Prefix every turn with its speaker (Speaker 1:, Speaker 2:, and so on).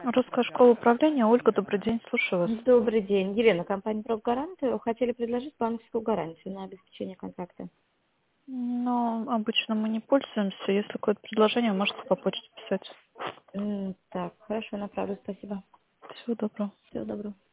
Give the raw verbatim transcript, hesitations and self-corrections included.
Speaker 1: Русская школа управления. Ольга, добрый день, слушаю вас.
Speaker 2: Добрый день. Елена, компания «Профгарант». Хотели предложить банковскую гарантию на обеспечение контракта.
Speaker 1: Но обычно мы не пользуемся. Если какое-то предложение, можете по почте писать.
Speaker 2: М, Так, хорошо, направлю. Спасибо.
Speaker 1: Всего доброго.
Speaker 2: Всего доброго.